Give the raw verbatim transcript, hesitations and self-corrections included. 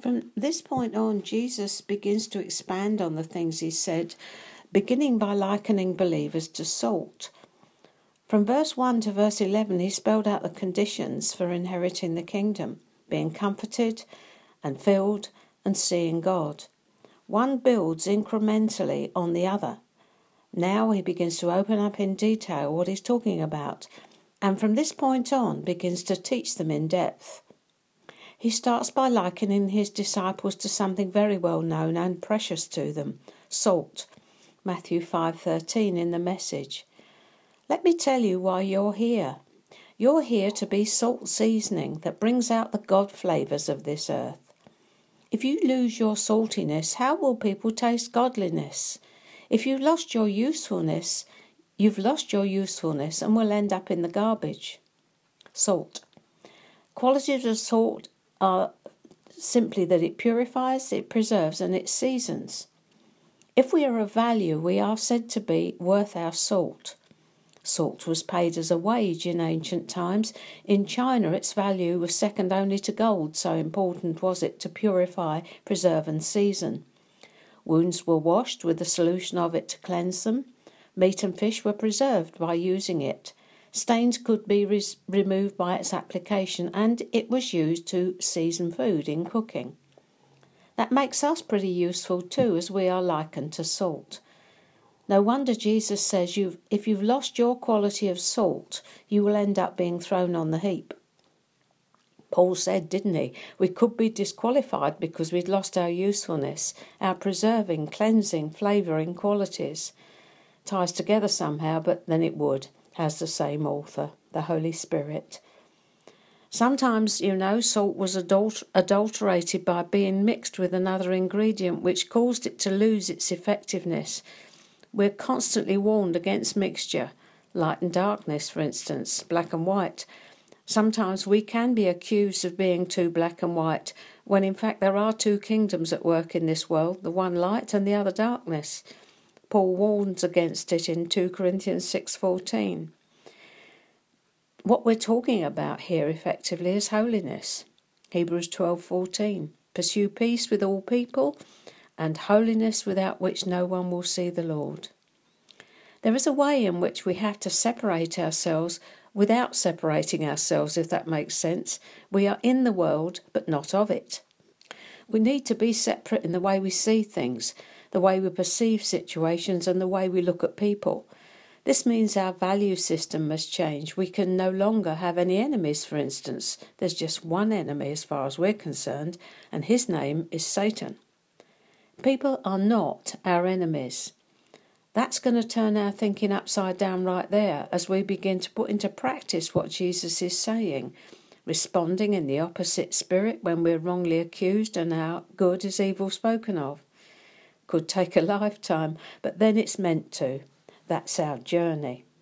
From this point on, Jesus begins to expand on the things he said, beginning by likening believers to salt. From verse one to verse eleven, he spelled out the conditions for inheriting the kingdom, being comforted and filled and seeing God. One builds incrementally on the other. Now he begins to open up in detail what he's talking about, and from this point on begins to teach them in depth. He starts by likening his disciples to something very well known and precious to them, salt. Matthew five thirteen in the Message. Let me tell you why you're here. You're here to be salt seasoning that brings out the God flavours of this earth. If you lose your saltiness, how will people taste godliness? If you've lost your usefulness, you've lost your usefulness and will end up in the garbage. Salt. Qualities of salt are simply that it purifies, it preserves, and it seasons. If we are of value, we are said to be worth our salt. Salt was paid as a wage in ancient times. In China, its value was second only to gold, so important was it to purify, preserve, and season. Wounds were washed with a solution of it to cleanse them. Meat and fish were preserved by using it. Stains could be res- removed by its application, and it was used to season food in cooking. That makes us pretty useful too, as we are likened to salt. No wonder Jesus says you've, if you've lost your quality of salt, you will end up being thrown on the heap. Paul said, didn't he, we could be disqualified because we'd lost our usefulness, our preserving, cleansing, flavouring qualities. Ties together somehow, but then it would, has the same author, the Holy Spirit. Sometimes, you know, salt was adulter- adulterated by being mixed with another ingredient, which caused it to lose its effectiveness. We're constantly warned against mixture, light and darkness, for instance, black and white. Sometimes we can be accused of being too black and white, when in fact there are two kingdoms at work in this world, the one light and the other darkness. Paul warns against it in two Corinthians six fourteen. What we're talking about here effectively is holiness. Hebrews twelve fourteen. Pursue peace with all people, and holiness without which no one will see the Lord. There is a way in which we have to separate ourselves without separating ourselves, if that makes sense. We are in the world, but not of it. We need to be separate in the way we see things, the way we perceive situations, and the way we look at people. This means our value system must change. We can no longer have any enemies, for instance. There's just one enemy as far as we're concerned, and his name is Satan. People are not our enemies. That's going to turn our thinking upside down right there as we begin to put into practice what Jesus is saying, responding in the opposite spirit when we're wrongly accused and our good is evil spoken of. Could take a lifetime, but then it's meant to. That's our journey.